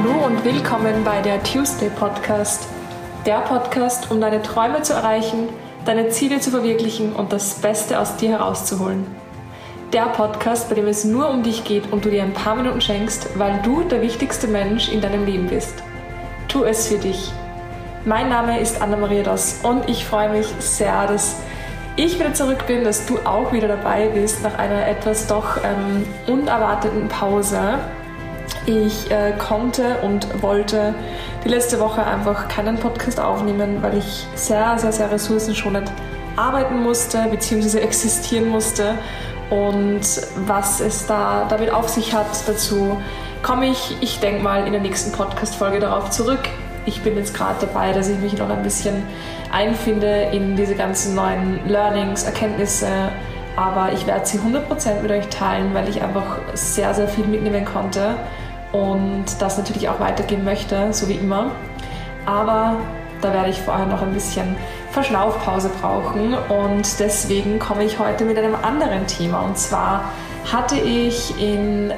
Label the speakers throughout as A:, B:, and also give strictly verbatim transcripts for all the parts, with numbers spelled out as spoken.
A: Hallo und willkommen bei der Tuesday Podcast. Der Podcast, um deine Träume zu erreichen, deine Ziele zu verwirklichen und das Beste aus dir herauszuholen. Der Podcast, bei dem es nur um dich geht und du dir ein paar Minuten schenkst, weil du der wichtigste Mensch in deinem Leben bist. Tu es für dich. Mein Name ist Anna-Maria Doss und ich freue mich sehr, dass ich wieder zurück bin, dass du auch wieder dabei bist nach einer etwas doch ähm, unerwarteten Pause. Ich äh, konnte und wollte die letzte Woche einfach keinen Podcast aufnehmen, weil ich sehr, sehr, sehr ressourcenschonend arbeiten musste bzw. existieren musste. Und was es da damit auf sich hat, dazu komme ich, ich denke mal, in der nächsten Podcast-Folge darauf zurück. Ich bin jetzt gerade dabei, dass ich mich noch ein bisschen einfinde in diese ganzen neuen Learnings, Erkenntnisse, aber ich werde sie hundert Prozent mit euch teilen, weil ich einfach sehr, sehr viel mitnehmen konnte und das natürlich auch weitergeben möchte, so wie immer. Aber da werde ich vorher noch ein bisschen Verschnaufpause brauchen und deswegen komme ich heute mit einem anderen Thema. Und zwar hatte ich in,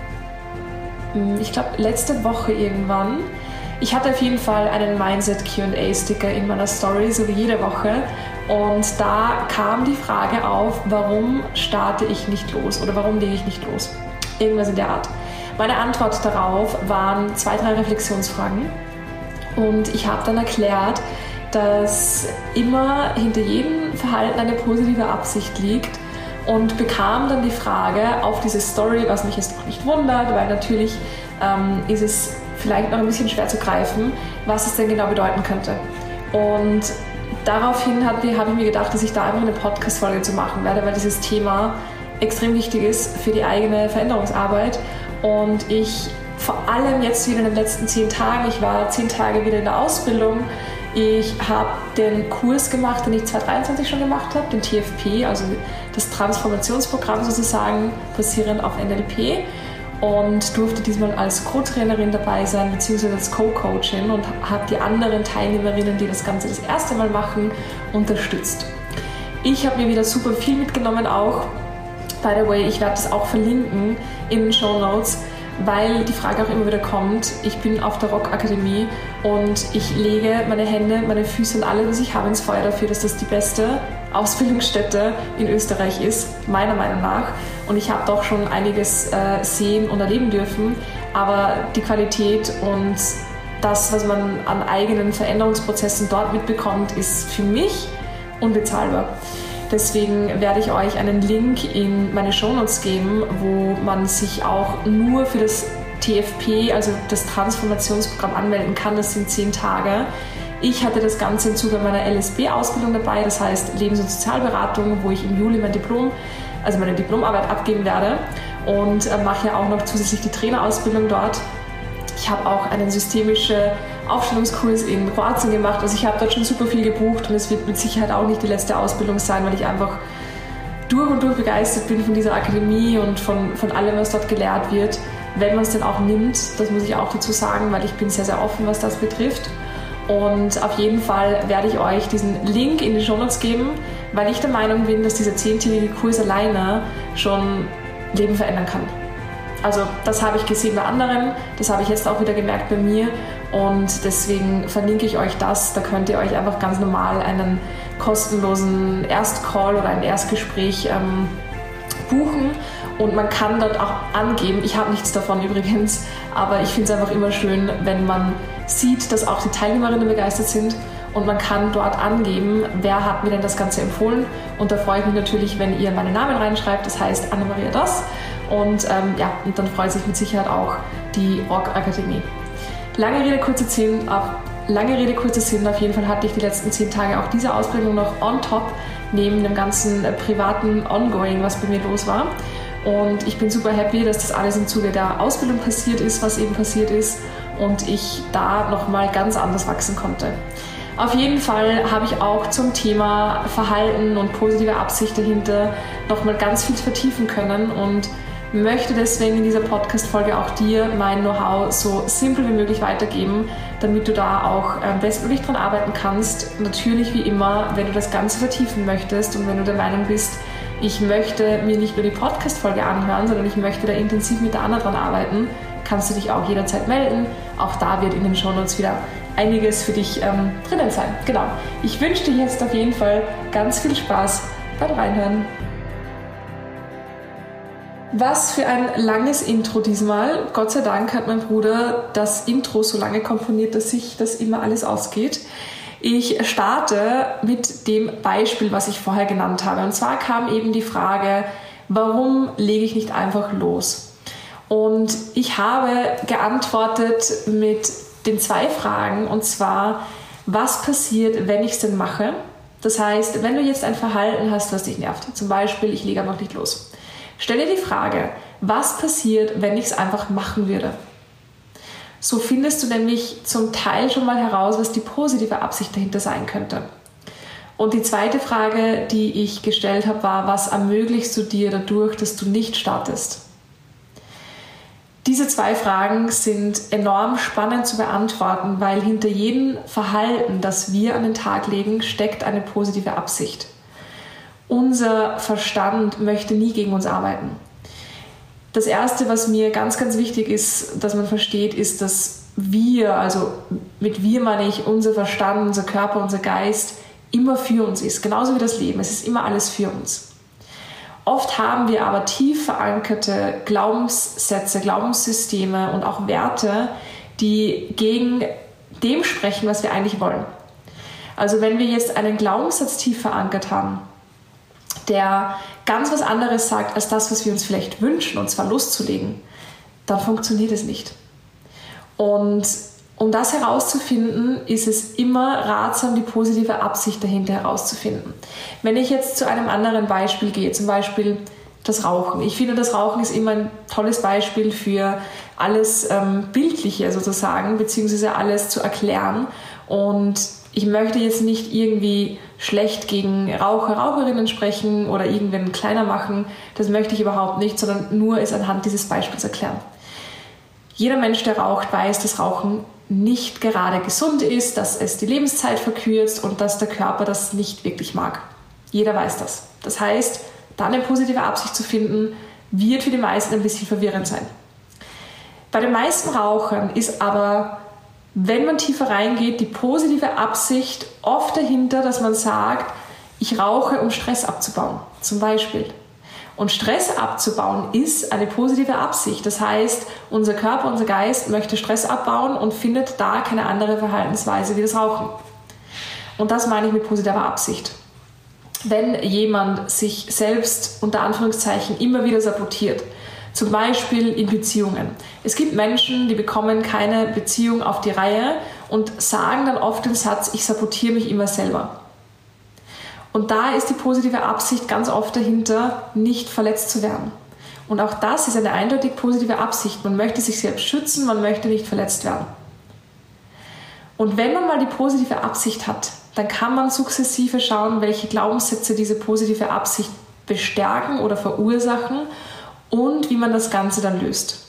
A: ich glaube, letzte Woche irgendwann, ich hatte auf jeden Fall einen Mindset-Q and A-Sticker in meiner Story, so wie jede Woche. Und da kam die Frage auf, warum starte ich nicht los oder warum lege ich nicht los? Irgendwas in der Art. Meine Antwort darauf waren zwei, drei Reflexionsfragen. Und ich habe dann erklärt, dass immer hinter jedem Verhalten eine positive Absicht liegt und bekam dann die Frage auf diese Story, was mich jetzt auch nicht wundert, weil natürlich ähm, ist es vielleicht noch ein bisschen schwer zu greifen, was es denn genau bedeuten könnte. Und daraufhin habe ich mir gedacht, dass ich da einfach eine Podcast-Folge zu machen werde, weil dieses Thema extrem wichtig ist für die eigene Veränderungsarbeit. Und ich vor allem jetzt wieder in den letzten zehn Tagen, ich war zehn Tage wieder in der Ausbildung, ich habe den Kurs gemacht, den ich zwanzig dreiundzwanzig schon gemacht habe, den T F P, also das Transformationsprogramm sozusagen, basierend auf N L P. Und durfte diesmal als Co-Trainerin dabei sein, beziehungsweise als Co-Coachin und habe die anderen Teilnehmerinnen, die das Ganze das erste Mal machen, unterstützt. Ich habe mir wieder super viel mitgenommen auch. By the way, ich werde das auch verlinken in den Shownotes, weil die Frage auch immer wieder kommt. Ich bin auf der Rock Akademie und ich lege meine Hände, meine Füße und alles, was ich habe, ins Feuer dafür, dass das die beste Ausbildungsstätte in Österreich ist, meiner Meinung nach. Und ich habe doch schon einiges äh, sehen und erleben dürfen, aber die Qualität und das, was man an eigenen Veränderungsprozessen dort mitbekommt, ist für mich unbezahlbar. Deswegen werde ich euch einen Link in meine Shownotes geben, wo man sich auch nur für das T F P, also das Transformationsprogramm, anmelden kann. Das sind zehn Tage. Ich hatte das Ganze im Zuge meiner L S B-Ausbildung dabei, das heißt Lebens- und Sozialberatung, wo ich im Juli mein Diplom, also meine Diplomarbeit abgeben werde und äh, mache ja auch noch zusätzlich die Trainerausbildung dort. Ich habe auch einen systemischen Aufstellungskurs in Kroatien gemacht, also ich habe dort schon super viel gebucht und es wird mit Sicherheit auch nicht die letzte Ausbildung sein, weil ich einfach durch und durch begeistert bin von dieser Akademie und von, von allem, was dort gelehrt wird, wenn man es denn auch nimmt, das muss ich auch dazu sagen, weil ich bin sehr, sehr offen, was das betrifft. Und auf jeden Fall werde ich euch diesen Link in die Shownotes geben, weil ich der Meinung bin, dass dieser zehntägige Kurs alleine schon Leben verändern kann. Also das habe ich gesehen bei anderen, das habe ich jetzt auch wieder gemerkt bei mir und deswegen verlinke ich euch das. Da könnt ihr euch einfach ganz normal einen kostenlosen Erstcall oder ein Erstgespräch ähm, buchen und man kann dort auch angeben, ich habe nichts davon übrigens, aber ich finde es einfach immer schön, wenn man sieht, dass auch die Teilnehmerinnen begeistert sind und man kann dort angeben, wer hat mir denn das Ganze empfohlen und da freue ich mich natürlich, wenn ihr meinen Namen reinschreibt, das heißt Anna-Maria Doss und ähm, ja, und dann freut sich mit Sicherheit auch die Rock Akademie. Lange Rede, kurzer Sinn, auf, lange Rede, kurzer Sinn, auf jeden Fall hatte ich die letzten zehn Tage auch diese Ausbildung noch on top, neben dem ganzen äh, privaten Ongoing, was bei mir los war. Und ich bin super happy, dass das alles im Zuge der Ausbildung passiert ist, was eben passiert ist und ich da nochmal ganz anders wachsen konnte. Auf jeden Fall habe ich auch zum Thema Verhalten und positive Absicht dahinter nochmal ganz viel vertiefen können und möchte deswegen in dieser Podcast-Folge auch dir mein Know-how so simpel wie möglich weitergeben, damit du da auch bestmöglich dran arbeiten kannst. Natürlich wie immer, wenn du das Ganze vertiefen möchtest und wenn du der Meinung bist, ich möchte mir nicht nur die Podcast-Folge anhören, sondern ich möchte da intensiv mit der Anna dran arbeiten, kannst du dich auch jederzeit melden. Auch da wird in den Shownotes wieder einiges für dich ähm, drinnen sein. Genau. Ich wünsche dir jetzt auf jeden Fall ganz viel Spaß beim Reinhören. Was für ein langes Intro diesmal. Gott sei Dank hat mein Bruder das Intro so lange komponiert, dass sich das immer alles ausgeht. Ich starte mit dem Beispiel, was ich vorher genannt habe. Und zwar kam eben die Frage, warum lege ich nicht einfach los? Und ich habe geantwortet mit den zwei Fragen, und zwar, was passiert, wenn ich es denn mache? Das heißt, wenn du jetzt ein Verhalten hast, was dich nervt, zum Beispiel, ich lege einfach nicht los. Stell dir die Frage, was passiert, wenn ich es einfach machen würde? So findest du nämlich zum Teil schon mal heraus, was die positive Absicht dahinter sein könnte. Und die zweite Frage, die ich gestellt habe, war, was ermöglichst du dir dadurch, dass du nicht startest? Diese zwei Fragen sind enorm spannend zu beantworten, weil hinter jedem Verhalten, das wir an den Tag legen, steckt eine positive Absicht. Unser Verstand möchte nie gegen uns arbeiten. Das Erste, was mir ganz, ganz wichtig ist, dass man versteht, ist, dass wir, also mit wir meine ich unser Verstand, unser Körper, unser Geist, immer für uns ist. Genauso wie das Leben. Es ist immer alles für uns. Oft haben wir aber tief verankerte Glaubenssätze, Glaubenssysteme und auch Werte, die gegen dem sprechen, was wir eigentlich wollen. Also wenn wir jetzt einen Glaubenssatz tief verankert haben, der ganz was anderes sagt als das, was wir uns vielleicht wünschen, und zwar loszulegen, dann funktioniert es nicht. Und um das herauszufinden, ist es immer ratsam, die positive Absicht dahinter herauszufinden. Wenn ich jetzt zu einem anderen Beispiel gehe, zum Beispiel das Rauchen. Ich finde, das Rauchen ist immer ein tolles Beispiel für alles ähm, Bildliche sozusagen, beziehungsweise alles zu erklären. Und ich möchte jetzt nicht irgendwie schlecht gegen Raucher, Raucherinnen sprechen oder irgendwen kleiner machen. Das möchte ich überhaupt nicht, sondern nur es anhand dieses Beispiels erklären. Jeder Mensch, der raucht, weiß, dass Rauchen nicht gerade gesund ist, dass es die Lebenszeit verkürzt und dass der Körper das nicht wirklich mag. Jeder weiß das. Das heißt, da eine positive Absicht zu finden, wird für die meisten ein bisschen verwirrend sein. Bei den meisten Rauchern ist aber, wenn man tiefer reingeht, die positive Absicht oft dahinter, dass man sagt, ich rauche, um Stress abzubauen, zum Beispiel. Und Stress abzubauen ist eine positive Absicht. Das heißt, unser Körper, unser Geist möchte Stress abbauen und findet da keine andere Verhaltensweise wie das Rauchen. Und das meine ich mit positiver Absicht. Wenn jemand sich selbst unter Anführungszeichen immer wieder sabotiert, zum Beispiel in Beziehungen. Es gibt Menschen, die bekommen keine Beziehung auf die Reihe und sagen dann oft den Satz, ich sabotiere mich immer selber. Und da ist die positive Absicht ganz oft dahinter, nicht verletzt zu werden. Und auch das ist eine eindeutig positive Absicht. Man möchte sich selbst schützen, man möchte nicht verletzt werden. Und wenn man mal die positive Absicht hat, dann kann man sukzessive schauen, welche Glaubenssätze diese positive Absicht bestärken oder verursachen und wie man das Ganze dann löst.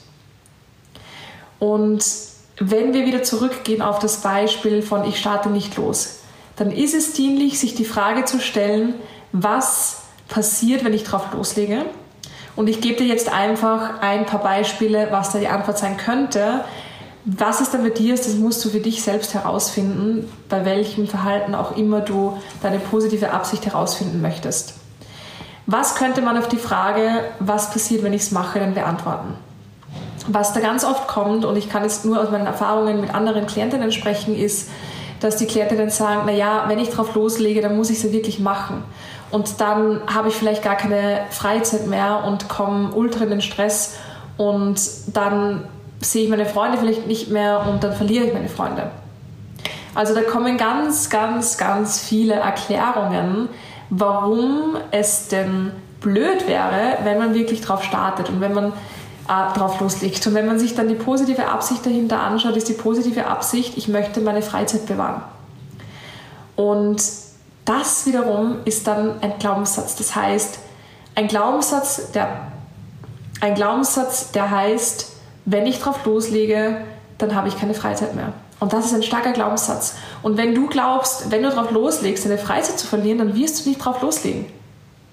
A: Und wenn wir wieder zurückgehen auf das Beispiel von ich starte nicht los, dann ist es dienlich, sich die Frage zu stellen, was passiert, wenn ich drauf loslege? Und ich gebe dir jetzt einfach ein paar Beispiele, was da die Antwort sein könnte. Was es dann bei dir ist, das musst du für dich selbst herausfinden, bei welchem Verhalten auch immer du deine positive Absicht herausfinden möchtest. Was könnte man auf die Frage, was passiert, wenn ich es mache, dann beantworten? Was da ganz oft kommt, und ich kann jetzt nur aus meinen Erfahrungen mit anderen Klientinnen sprechen, ist, dass die Klientinnen sagen, naja, wenn ich drauf loslege, dann muss ich es ja wirklich machen. Und dann habe ich vielleicht gar keine Freizeit mehr und komme ultra in den Stress und dann sehe ich meine Freunde vielleicht nicht mehr und dann verliere ich meine Freunde. Also da kommen ganz, ganz, ganz viele Erklärungen, warum es denn blöd wäre, wenn man wirklich drauf startet und wenn man äh, drauf loslegt. Und wenn man sich dann die positive Absicht dahinter anschaut, ist die positive Absicht, ich möchte meine Freizeit bewahren. Und das wiederum ist dann ein Glaubenssatz. Das heißt, ein Glaubenssatz, der, ein Glaubenssatz, der heißt, wenn ich drauf loslege, dann habe ich keine Freizeit mehr. Und das ist ein starker Glaubenssatz. Und wenn du glaubst, wenn du drauf loslegst, deine Freizeit zu verlieren, dann wirst du nicht drauf loslegen.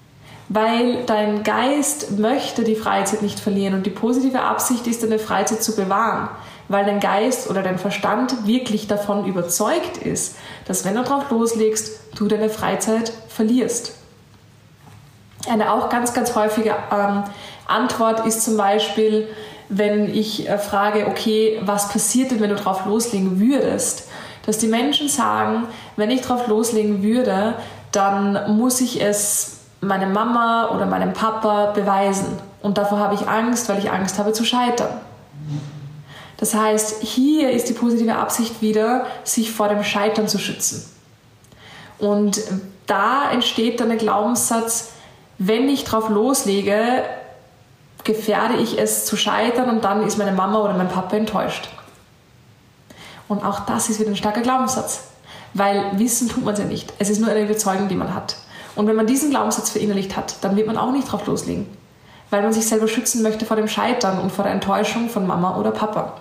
A: weil dein Geist möchte die Freizeit nicht verlieren und die positive Absicht ist, deine Freizeit zu bewahren, weil dein Geist oder dein Verstand wirklich davon überzeugt ist, dass wenn du drauf loslegst, du deine Freizeit verlierst. Eine auch ganz, ganz häufige ähm, Antwort ist zum Beispiel, wenn ich äh, frage, okay, was passiert denn, wenn du drauf loslegen würdest? Dass die Menschen sagen, wenn ich drauf loslegen würde, dann muss ich es meiner Mama oder meinem Papa beweisen. Und davor habe ich Angst, weil ich Angst habe zu scheitern. Das heißt, hier ist die positive Absicht wieder, sich vor dem Scheitern zu schützen. Und da entsteht dann der Glaubenssatz, wenn ich drauf loslege, gefährde ich es zu scheitern und dann ist meine Mama oder mein Papa enttäuscht. Und auch das ist wieder ein starker Glaubenssatz, weil wissen tut man es ja nicht. Es ist nur eine Überzeugung, die man hat. Und wenn man diesen Glaubenssatz verinnerlicht hat, dann wird man auch nicht drauf loslegen, weil man sich selber schützen möchte vor dem Scheitern und vor der Enttäuschung von Mama oder Papa.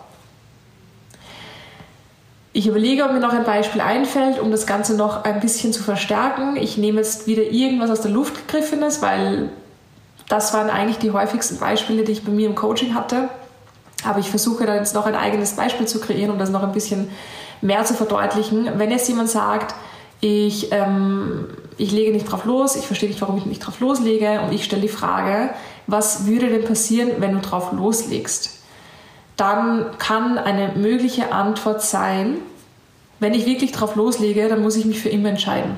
A: Ich überlege, ob mir noch ein Beispiel einfällt, um das Ganze noch ein bisschen zu verstärken. Ich nehme jetzt wieder irgendwas aus der Luft gegriffenes, weil das waren eigentlich die häufigsten Beispiele, die ich bei mir im Coaching hatte. Aber ich versuche dann jetzt noch ein eigenes Beispiel zu kreieren, um das noch ein bisschen mehr zu verdeutlichen. Wenn jetzt jemand sagt, ich, ähm, ich lege nicht drauf los, ich verstehe nicht, warum ich nicht drauf loslege und ich stelle die Frage, was würde denn passieren, wenn du drauf loslegst? Dann kann eine mögliche Antwort sein, wenn ich wirklich drauf loslege, dann muss ich mich für immer entscheiden.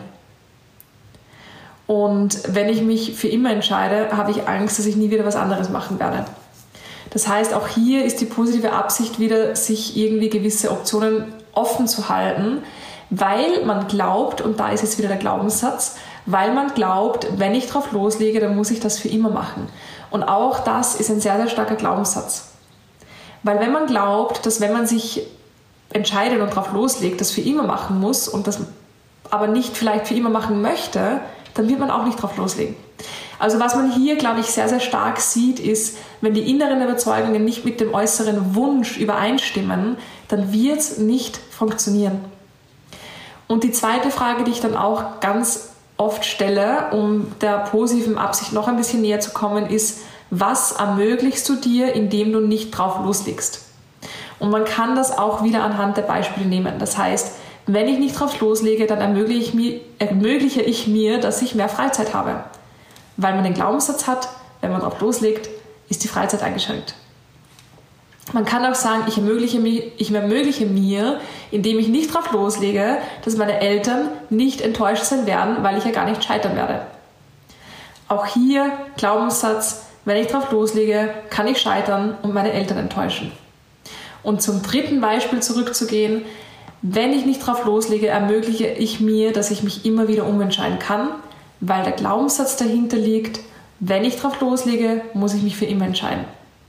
A: Und wenn ich mich für immer entscheide, habe ich Angst, dass ich nie wieder was anderes machen werde. Das heißt, auch hier ist die positive Absicht wieder, sich irgendwie gewisse Optionen offen zu halten, weil man glaubt, und da ist jetzt wieder der Glaubenssatz, weil man glaubt, wenn ich drauf loslege, dann muss ich das für immer machen. Und auch das ist ein sehr, sehr starker Glaubenssatz. Weil wenn man glaubt, dass wenn man sich entscheidet und drauf loslegt, das für immer machen muss und das aber nicht vielleicht für immer machen möchte, dann wird man auch nicht drauf loslegen. Also was man hier, glaube ich, sehr, sehr stark sieht, ist, wenn die inneren Überzeugungen nicht mit dem äußeren Wunsch übereinstimmen, dann wird es nicht funktionieren. Und die zweite Frage, die ich dann auch ganz oft stelle, um der positiven Absicht noch ein bisschen näher zu kommen, ist, was ermöglichst du dir, indem du nicht drauf loslegst? Und man kann das auch wieder anhand der Beispiele nehmen. Das heißt, wenn ich nicht drauf loslege, dann ermögliche ich mir, ermögliche ich mir, dass ich mehr Freizeit habe. Weil man den Glaubenssatz hat, wenn man drauf loslegt, ist die Freizeit eingeschränkt. Man kann auch sagen, ich ermögliche, mir, ich ermögliche mir, indem ich nicht drauf loslege, dass meine Eltern nicht enttäuscht sein werden, weil ich ja gar nicht scheitern werde. Auch hier Glaubenssatz, wenn ich drauf loslege, kann ich scheitern und meine Eltern enttäuschen. Und zum dritten Beispiel zurückzugehen, wenn ich nicht drauf loslege, ermögliche ich mir, dass ich mich immer wieder umentscheiden kann, weil der Glaubenssatz dahinter liegt, wenn ich drauf loslege, muss ich mich für immer entscheiden.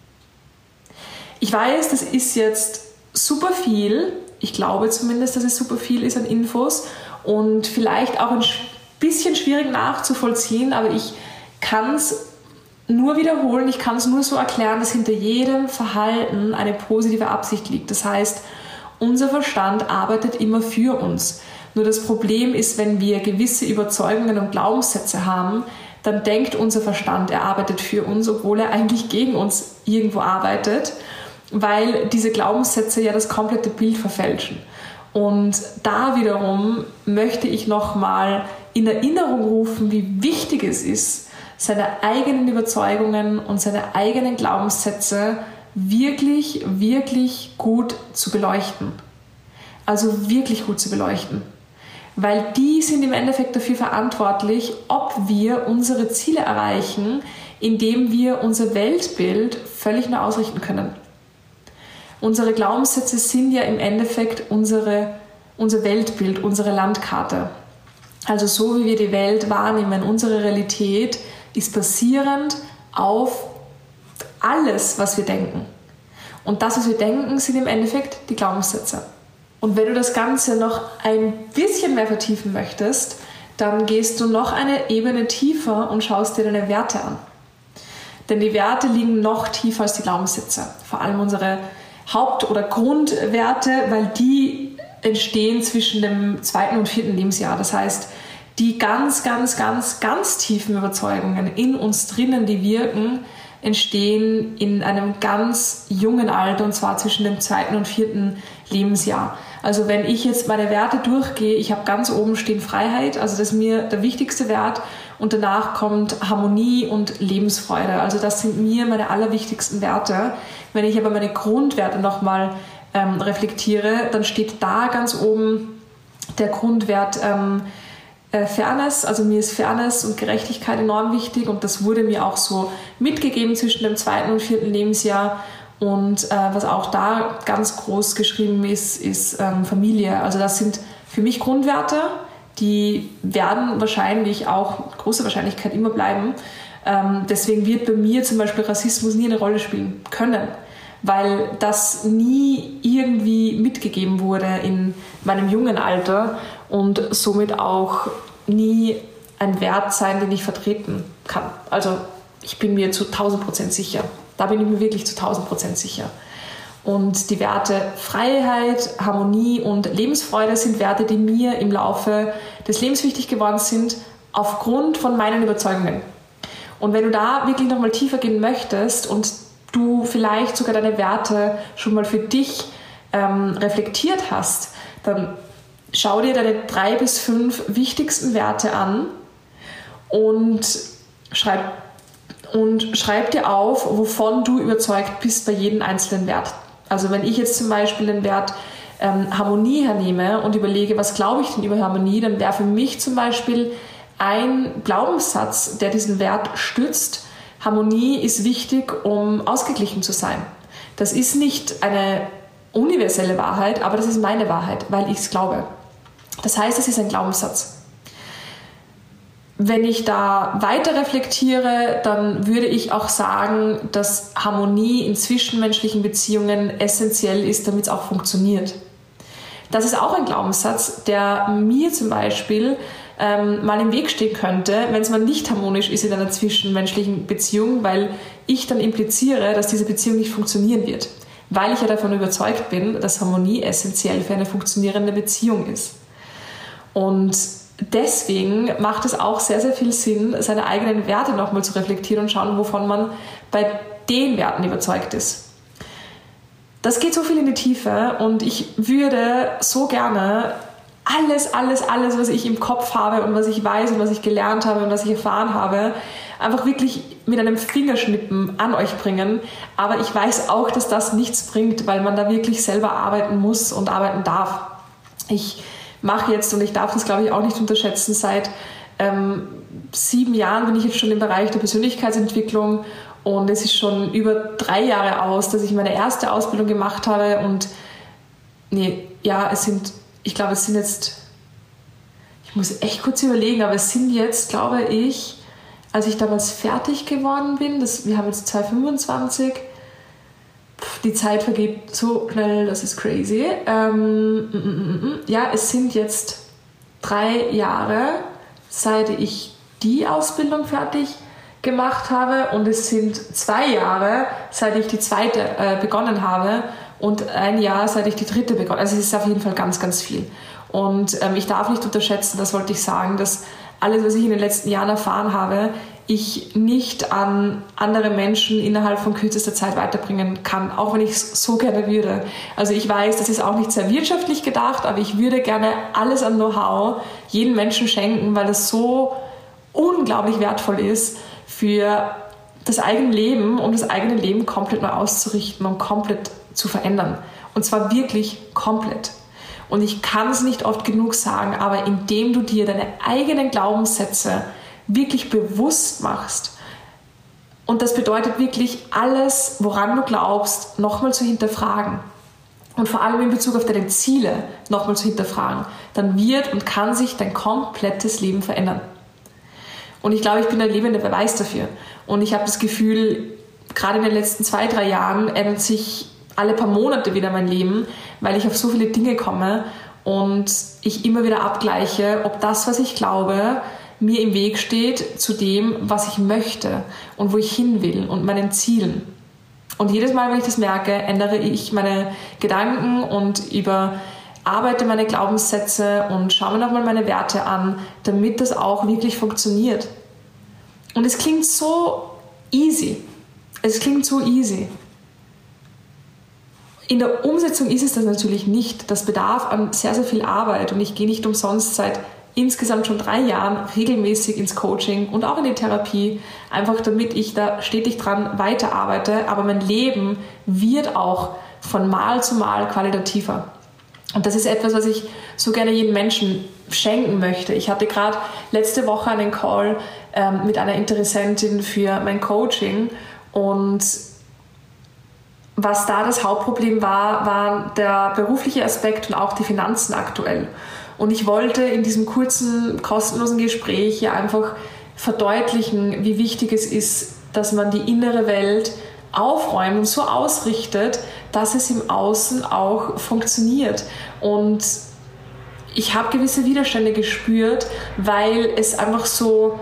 A: Ich weiß, das ist jetzt super viel. Ich glaube zumindest, dass es super viel ist an Infos und vielleicht auch ein bisschen schwierig nachzuvollziehen, aber ich kann es nur wiederholen, ich kann es nur so erklären, dass hinter jedem Verhalten eine positive Absicht liegt. Das heißt, unser Verstand arbeitet immer für uns. Nur das Problem ist, wenn wir gewisse Überzeugungen und Glaubenssätze haben, dann denkt unser Verstand, er arbeitet für uns, obwohl er eigentlich gegen uns irgendwo arbeitet, weil diese Glaubenssätze ja das komplette Bild verfälschen. Und da wiederum möchte ich nochmal in Erinnerung rufen, wie wichtig es ist, seine eigenen Überzeugungen und seine eigenen Glaubenssätze wirklich, wirklich gut zu beleuchten. Also wirklich gut zu beleuchten. Weil die sind im Endeffekt dafür verantwortlich, ob wir unsere Ziele erreichen, indem wir unser Weltbild völlig neu ausrichten können. Unsere Glaubenssätze sind ja im Endeffekt unsere, unser Weltbild, unsere Landkarte. Also so wie wir die Welt wahrnehmen, unsere Realität ist basierend auf alles, was wir denken. Und das, was wir denken, sind im Endeffekt die Glaubenssätze. Und wenn du das Ganze noch ein bisschen mehr vertiefen möchtest, dann gehst du noch eine Ebene tiefer und schaust dir deine Werte an. Denn die Werte liegen noch tiefer als die Glaubenssätze. Vor allem unsere Haupt- oder Grundwerte, weil die entstehen zwischen dem zweiten und vierten Lebensjahr. Das heißt, die ganz, ganz, ganz, ganz tiefen Überzeugungen in uns drinnen, die wirken, entstehen in einem ganz jungen Alter, und zwar zwischen dem zweiten und vierten Lebensjahr. Also wenn ich jetzt meine Werte durchgehe, ich habe ganz oben stehen Freiheit, also das ist mir der wichtigste Wert, und danach kommt Harmonie und Lebensfreude. Also das sind mir meine allerwichtigsten Werte. Wenn ich aber meine Grundwerte nochmal ähm, reflektiere, dann steht da ganz oben der Grundwert ähm, äh, Fairness. Also mir ist Fairness und Gerechtigkeit enorm wichtig, und das wurde mir auch so mitgegeben zwischen dem zweiten und vierten Lebensjahr. Und äh, was auch da ganz groß geschrieben ist, ist ähm, Familie. Also das sind für mich Grundwerte, die werden wahrscheinlich auch, große Wahrscheinlichkeit, immer bleiben. Ähm, deswegen wird bei mir zum Beispiel Rassismus nie eine Rolle spielen können, weil das nie irgendwie mitgegeben wurde in meinem jungen Alter und somit auch nie ein Wert sein, den ich vertreten kann. Also ich bin mir zu tausend Prozent sicher. Da bin ich mir wirklich zu tausend Prozent sicher. Und die Werte Freiheit, Harmonie und Lebensfreude sind Werte, die mir im Laufe des Lebens wichtig geworden sind, aufgrund von meinen Überzeugungen. Und wenn du da wirklich nochmal tiefer gehen möchtest und du vielleicht sogar deine Werte schon mal für dich ähm, reflektiert hast, dann schau dir deine drei bis fünf wichtigsten Werte an und schreib, und schreib dir auf, wovon du überzeugt bist bei jedem einzelnen Wert. Also wenn ich jetzt zum Beispiel den Wert ähm, Harmonie hernehme und überlege, was glaube ich denn über Harmonie, dann wäre für mich zum Beispiel ein Glaubenssatz, der diesen Wert stützt: Harmonie ist wichtig, um ausgeglichen zu sein. Das ist nicht eine universelle Wahrheit, aber das ist meine Wahrheit, weil ich es glaube. Das heißt, es ist ein Glaubenssatz. Wenn ich da weiter reflektiere, dann würde ich auch sagen, dass Harmonie in zwischenmenschlichen Beziehungen essentiell ist, damit es auch funktioniert. Das ist auch ein Glaubenssatz, der mir zum Beispiel ähm, mal im Weg stehen könnte, wenn es mal nicht harmonisch ist in einer zwischenmenschlichen Beziehung, weil ich dann impliziere, dass diese Beziehung nicht funktionieren wird. Weil ich ja davon überzeugt bin, dass Harmonie essentiell für eine funktionierende Beziehung ist. Und deswegen macht es auch sehr, sehr viel Sinn, seine eigenen Werte nochmal zu reflektieren und schauen, wovon man bei den Werten überzeugt ist. Das geht so viel in die Tiefe, und ich würde so gerne alles, alles, alles, was ich im Kopf habe und was ich weiß und was ich gelernt habe und was ich erfahren habe, einfach wirklich mit einem Fingerschnippen an euch bringen. Aber ich weiß auch, dass das nichts bringt, weil man da wirklich selber arbeiten muss und arbeiten darf. Ich mache jetzt, und ich darf das, glaube ich, auch nicht unterschätzen, seit ähm, sieben Jahren bin ich jetzt schon im Bereich der Persönlichkeitsentwicklung, und es ist schon über drei Jahre aus, dass ich meine erste Ausbildung gemacht habe, und nee, ja, es sind, ich glaube, es sind jetzt, ich muss echt kurz überlegen, aber es sind jetzt, glaube ich, als ich damals fertig geworden bin, das, wir haben jetzt zwanzig fünfundzwanzig, die Zeit vergeht so schnell, das ist crazy. Ähm, mm, mm, mm, ja, es sind jetzt drei Jahre, seit ich die Ausbildung fertig gemacht habe, und es sind zwei Jahre, seit ich die zweite äh, begonnen habe, und ein Jahr, seit ich die dritte begonnen habe. Also es ist auf jeden Fall ganz, ganz viel. Und ähm, ich darf nicht unterschätzen, das wollte ich sagen, dass alles, was ich in den letzten Jahren erfahren habe, ich nicht an andere Menschen innerhalb von kürzester Zeit weiterbringen kann, auch wenn ich es so gerne würde. Also ich weiß, das ist auch nicht sehr wirtschaftlich gedacht, aber ich würde gerne alles an Know-how jedem Menschen schenken, weil das so unglaublich wertvoll ist, für das eigene Leben und das eigene Leben komplett neu auszurichten und komplett zu verändern. Und zwar wirklich komplett. Und ich kann es nicht oft genug sagen, aber indem du dir deine eigenen Glaubenssätze wirklich bewusst machst, und das bedeutet wirklich alles, woran du glaubst, nochmal zu hinterfragen und vor allem in Bezug auf deine Ziele nochmal zu hinterfragen, dann wird und kann sich dein komplettes Leben verändern. Und ich glaube, ich bin der lebende Beweis dafür. Und ich habe das Gefühl, gerade in den letzten zwei, drei Jahren ändert sich alle paar Monate wieder mein Leben, weil ich auf so viele Dinge komme und ich immer wieder abgleiche, ob das, was ich glaube, mir im Weg steht zu dem, was ich möchte und wo ich hin will und meinen Zielen. Und jedes Mal, wenn ich das merke, ändere ich meine Gedanken und über arbeite meine Glaubenssätze und schaue mir nochmal meine Werte an, damit das auch wirklich funktioniert. Und es klingt so easy. Es klingt so easy. In der Umsetzung ist es das natürlich nicht. Das bedarf an sehr, sehr viel Arbeit. Und ich gehe nicht umsonst seit insgesamt schon drei Jahren regelmäßig ins Coaching und auch in die Therapie, einfach damit ich da stetig dran weiterarbeite. Aber mein Leben wird auch von Mal zu Mal qualitativer. Und das ist etwas, was ich so gerne jedem Menschen schenken möchte. Ich hatte gerade letzte Woche einen Call ähm, mit einer Interessentin für mein Coaching und was da das Hauptproblem war, war der berufliche Aspekt und auch die Finanzen aktuell. Und ich wollte in diesem kurzen, kostenlosen Gespräch hier einfach verdeutlichen, wie wichtig es ist, dass man die innere Welt aufräumt und so ausrichtet, dass es im Außen auch funktioniert. Und ich habe gewisse Widerstände gespürt, weil es einfach so,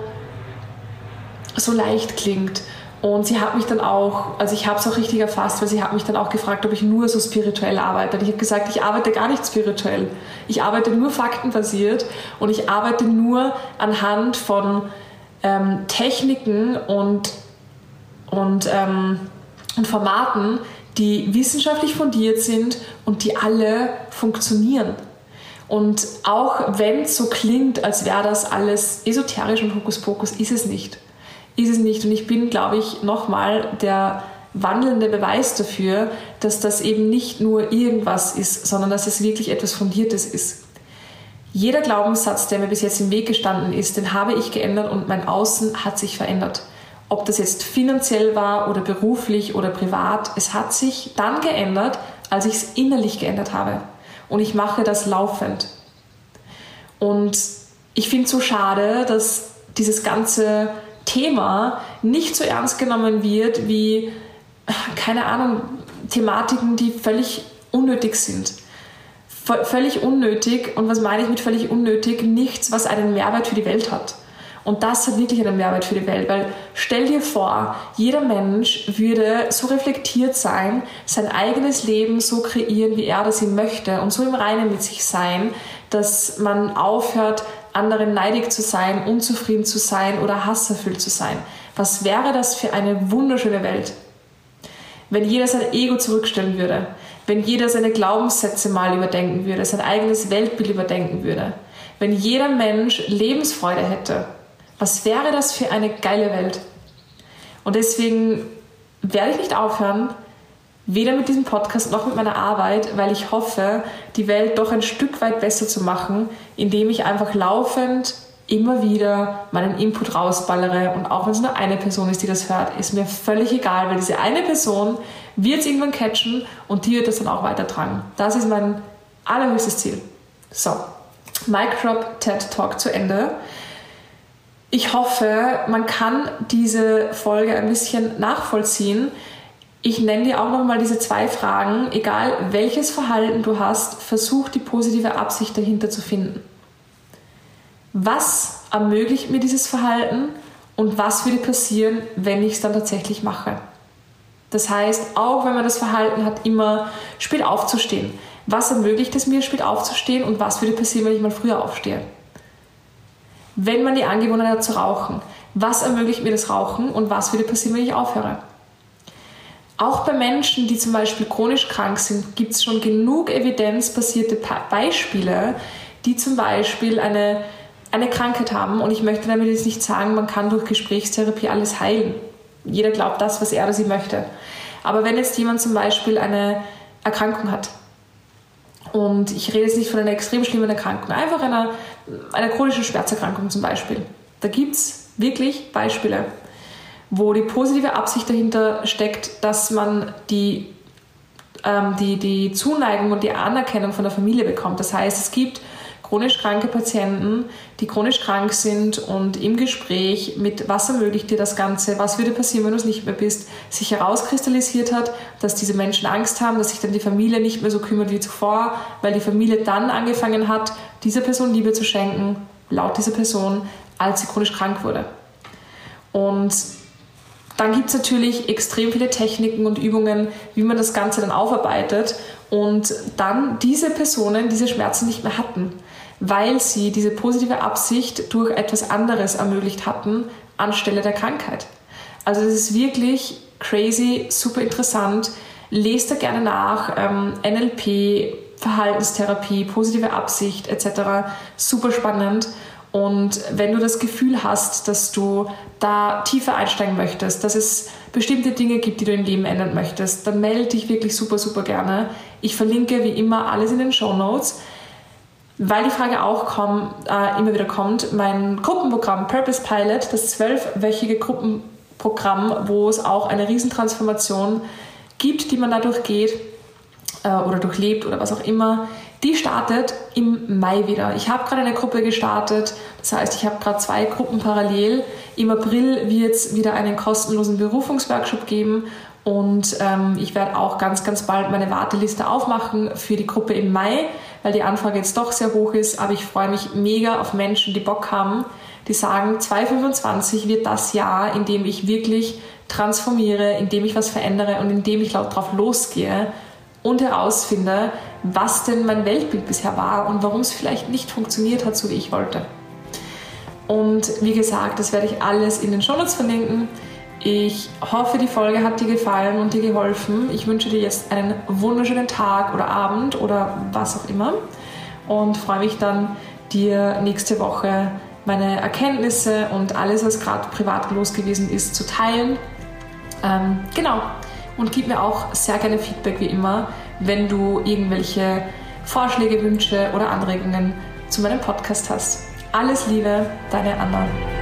A: so leicht klingt. Und sie hat mich dann auch, also ich habe es auch richtig erfasst, weil sie hat mich dann auch gefragt, ob ich nur so spirituell arbeite. Und ich habe gesagt, ich arbeite gar nicht spirituell. Ich arbeite nur faktenbasiert und ich arbeite nur anhand von ähm, Techniken und, und, ähm, und Formaten, die wissenschaftlich fundiert sind und die alle funktionieren. Und auch wenn es so klingt, als wäre das alles esoterisch und Hokuspokus, ist es nicht. Ist es nicht. Und ich bin, glaube ich, nochmal der wandelnde Beweis dafür, dass das eben nicht nur irgendwas ist, sondern dass es wirklich etwas Fundiertes ist. Jeder Glaubenssatz, der mir bis jetzt im Weg gestanden ist, den habe ich geändert und mein Außen hat sich verändert. Ob das jetzt finanziell war oder beruflich oder privat, es hat sich dann geändert, als ich es innerlich geändert habe. Und ich mache das laufend. Und ich finde es so schade, dass dieses ganze Thema nicht so ernst genommen wird wie, keine Ahnung, Thematiken, die völlig unnötig sind. V- völlig unnötig, und was meine ich mit völlig unnötig? Nichts, was einen Mehrwert für die Welt hat. Und das hat wirklich einen Mehrwert für die Welt, weil stell dir vor, jeder Mensch würde so reflektiert sein, sein eigenes Leben so kreieren, wie er das ihm möchte und so im Reinen mit sich sein, dass man aufhört, anderen neidig zu sein, unzufrieden zu sein oder hasserfüllt zu sein. Was wäre das für eine wunderschöne Welt? Wenn jeder sein Ego zurückstellen würde, wenn jeder seine Glaubenssätze mal überdenken würde, sein eigenes Weltbild überdenken würde, wenn jeder Mensch Lebensfreude hätte, was wäre das für eine geile Welt? Und deswegen werde ich nicht aufhören, weder mit diesem Podcast noch mit meiner Arbeit, weil ich hoffe, die Welt doch ein Stück weit besser zu machen, indem ich einfach laufend immer wieder meinen Input rausballere. Und auch wenn es nur eine Person ist, die das hört, ist mir völlig egal, weil diese eine Person wird es irgendwann catchen und die wird das dann auch weitertragen. Das ist mein allerhöchstes Ziel. So, Mic Drop TED Talk zu Ende. Ich hoffe, man kann diese Folge ein bisschen nachvollziehen. Ich nenne dir auch nochmal diese zwei Fragen. Egal welches Verhalten du hast, versuch die positive Absicht dahinter zu finden. Was ermöglicht mir dieses Verhalten und was würde passieren, wenn ich es dann tatsächlich mache? Das heißt, auch wenn man das Verhalten hat, immer spät aufzustehen. Was ermöglicht es mir, spät aufzustehen und was würde passieren, wenn ich mal früher aufstehe? Wenn man die Angewohnheit hat zu rauchen, was ermöglicht mir das Rauchen und was würde passieren, wenn ich aufhöre? Auch bei Menschen, die zum Beispiel chronisch krank sind, gibt es schon genug evidenzbasierte Beispiele, die zum Beispiel eine, eine Krankheit haben. Und ich möchte damit jetzt nicht sagen, man kann durch Gesprächstherapie alles heilen. Jeder glaubt das, was er oder sie möchte. Aber wenn jetzt jemand zum Beispiel eine Erkrankung hat, und ich rede jetzt nicht von einer extrem schlimmen Erkrankung, einfach einer, einer chronischen Schmerzerkrankung zum Beispiel. Da gibt es wirklich Beispiele, wo die positive Absicht dahinter steckt, dass man die, ähm, die, die Zuneigung und die Anerkennung von der Familie bekommt. Das heißt, es gibt chronisch kranke Patienten, die chronisch krank sind und im Gespräch mit was ermöglicht dir das Ganze, was würde passieren, wenn du es nicht mehr bist, sich herauskristallisiert hat, dass diese Menschen Angst haben, dass sich dann die Familie nicht mehr so kümmert wie zuvor, weil die Familie dann angefangen hat, dieser Person Liebe zu schenken, laut dieser Person, als sie chronisch krank wurde. Und Dann gibt es natürlich extrem viele Techniken und Übungen, wie man das Ganze dann aufarbeitet und dann diese Personen diese Schmerzen nicht mehr hatten, weil sie diese positive Absicht durch etwas anderes ermöglicht hatten anstelle der Krankheit. Also das ist wirklich crazy, super interessant. Lest da gerne nach. Ähm, N L P, Verhaltenstherapie, positive Absicht et cetera. Super spannend. Und wenn du das Gefühl hast, dass du da tiefer einsteigen möchtest, dass es bestimmte Dinge gibt, die du im Leben ändern möchtest, dann melde dich wirklich super, super gerne. Ich verlinke wie immer alles in den Shownotes. Weil die Frage auch komm, äh, immer wieder kommt, mein Gruppenprogramm Purpose Pilot, das zwölfwöchige Gruppenprogramm, wo es auch eine Riesentransformation gibt, die man da durchgeht äh, oder durchlebt oder was auch immer, die startet im Mai wieder. Ich habe gerade eine Gruppe gestartet, das heißt, ich habe gerade zwei Gruppen parallel. Im April wird es wieder einen kostenlosen Berufungsworkshop geben und ähm, ich werde auch ganz, ganz bald meine Warteliste aufmachen für die Gruppe im Mai, weil die Anfrage jetzt doch sehr hoch ist, aber ich freue mich mega auf Menschen, die Bock haben, die sagen, zwanzig fünfundzwanzig wird das Jahr, in dem ich wirklich transformiere, in dem ich was verändere und in dem ich laut drauf losgehe und herausfinde, was denn mein Weltbild bisher war und warum es vielleicht nicht funktioniert hat, so wie ich wollte. Und wie gesagt, das werde ich alles in den Shownotes verlinken. Ich hoffe, die Folge hat dir gefallen und dir geholfen. Ich wünsche dir jetzt einen wunderschönen Tag oder Abend oder was auch immer und freue mich dann, dir nächste Woche meine Erkenntnisse und alles, was gerade privat los gewesen ist, zu teilen. Ähm, genau. Und gib mir auch sehr gerne Feedback wie immer, wenn du irgendwelche Vorschläge, Wünsche oder Anregungen zu meinem Podcast hast. Alles Liebe, deine Anna.